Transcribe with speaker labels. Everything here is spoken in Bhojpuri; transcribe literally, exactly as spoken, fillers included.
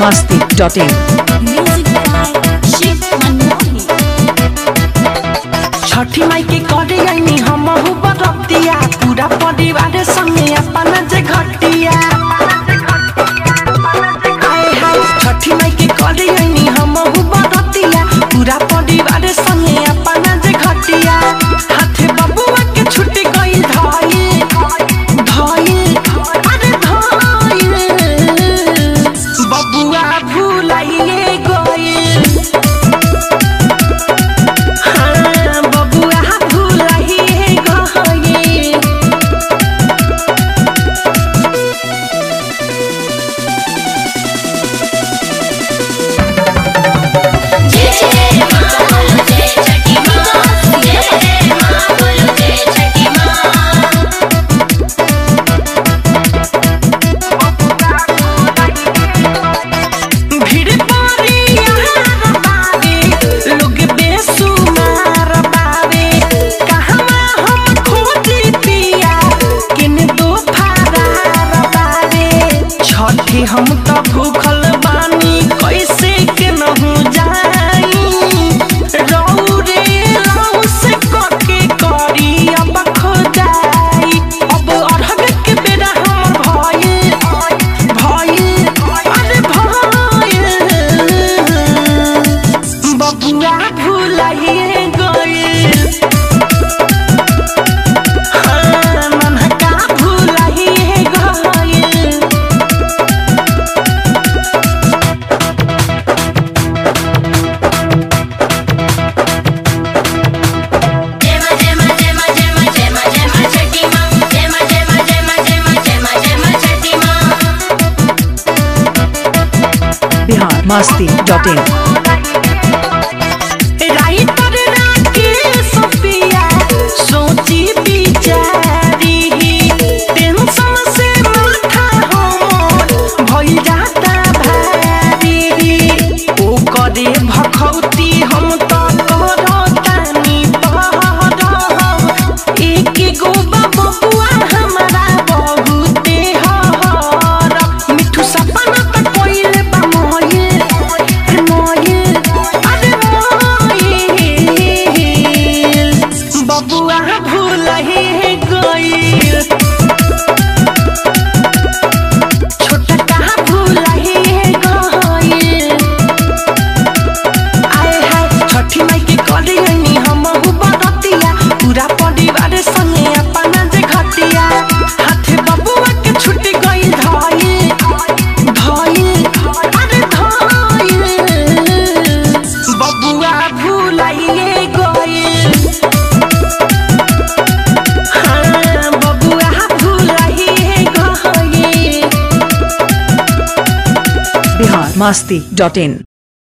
Speaker 1: masti dot in.
Speaker 2: छठी माई के करे आईनी हम बरतिया पूरा परिवार संगे अपना जे घटिया छठी माई के करे आईनी हम बरतिया पूरा परिवार संगे अपना जे घटिया हाथे बबुआ के छुट्टी गई धाई धाई अरे धाई बबुआ भुलाइए गई हम तो भूखल बानी कैसे के नहु जाई रौ रे रौ से कके करी अब खो जाई अब अरहग के बेरा हमर भई भई अरे भई बबुआ भुलाइए गई
Speaker 1: Bihar masti dot in.
Speaker 2: Writer Rakesh Piya सोची बिचारी टेंशन से माथा हमर भइल जाता भारी ओ करे भखौती हम तो करतानी पहर एक गो बबुआ हमारा बहुते हर मिठू सपना त कोइले बबुआ भुलाइए गई छोटा कहाँ भुलाइए गई आए हाय छठी माई के करे आईनी हम बरतिया पूरा परिवार संगे अपना जे घटिया हाथे बबुआ के छुट्टी गई धाई धाई अरे धाई बबुआ भुलाइए गई
Speaker 1: Bihar masti dot in.